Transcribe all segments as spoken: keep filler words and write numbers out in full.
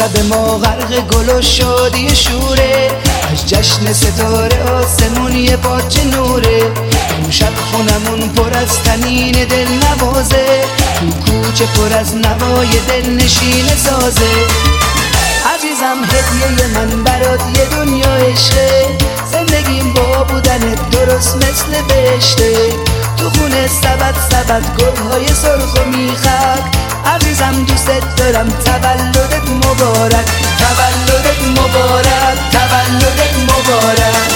شب ما غرق گل و شادی شوره، از جشن ستاره آسمون یه پاچه نوره. اون شب خونمون پر از طنین دل نوازه، تو کوچه پر از نوای دل نشین سازه. عزیزم هدیه من برات یه دنیا عشقه، زندگیم با بودنت درست مثل بهشته. تو خونه سبد سبد گلهای سرخ و میخک، عزیزم دوست دارم تولدت مبارک، تولدت مبارک، تولدت مبارک.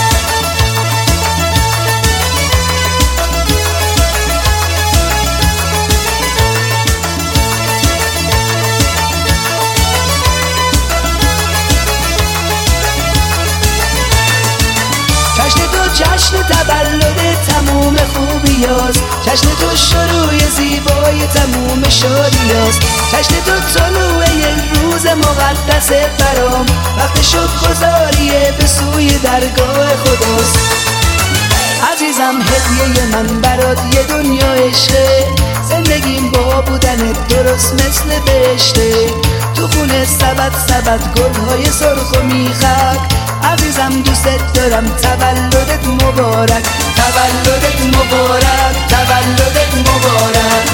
جشن تو جشن تولد تموم خوبی هست، جشن تو شروع زیبای تموم شادی هست. جشن تو طلوع یک روز مقدس برام، وقت شکرگزاریه به سوی درگاه خداست. عزیزم هدیه من برات یه دنیا عشقه، زندگیم با بودنت درست مثل بهشته. تو خونه سبد سبد گلهای سرخ و میخک، عزیزم دوست دارم تولدت مبارک، تولدت مبارک، تولدت مبارک.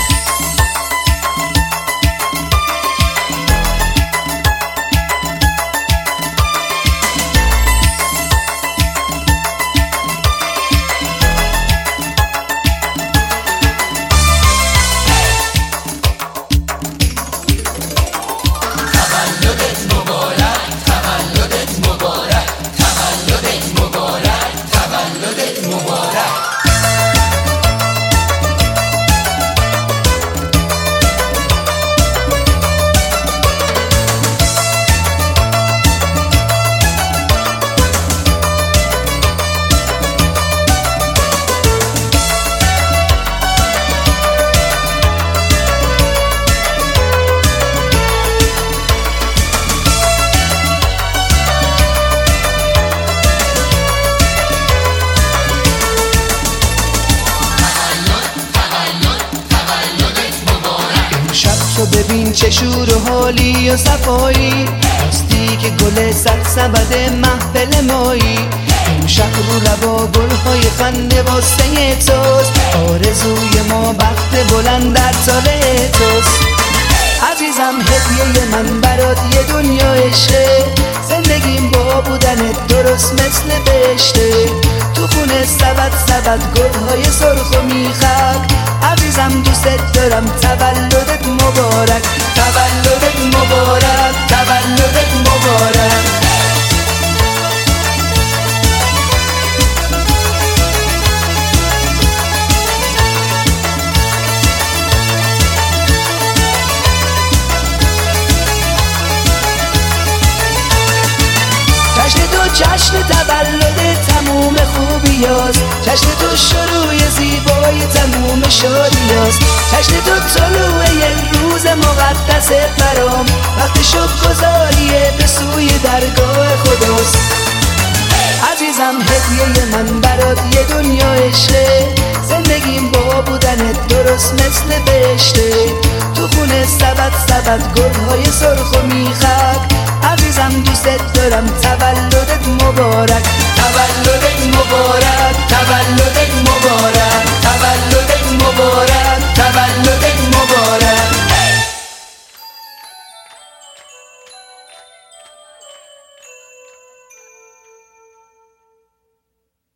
تو ببین چه شور و حالی و صفایی، راستی که گل صد سبد محفل مایی. امشب رو لبا گلهای خنده واسه توست، آرزوی ما بخت بلند در ساله توست. عزیزم هدیه من برات یه دنیا عشقه، زندگیم با بودنت درست مثل بهشته. تو خونه سبد سبد گلهای سرخ و میخک، عزیزم دوست دارم تولدت مبارک، تولدت مبارک، تولدت مبارک. جشن تو جشن تولد تموم خوبی هست، جشن تو شروع زیبای تموم شادی هست. جشن تو طلوع یک روز مقدس برام، وقت شکرگزاریه به سوی درگاه خداست. عزیزم هدیه من برات یه دنیا عشقه، زندگیم با بودنت درست مثل بهشته. تو خونه سبد سبد گلهای سرخ و میخک، عزیزم دوست دارم تولدت مبارک،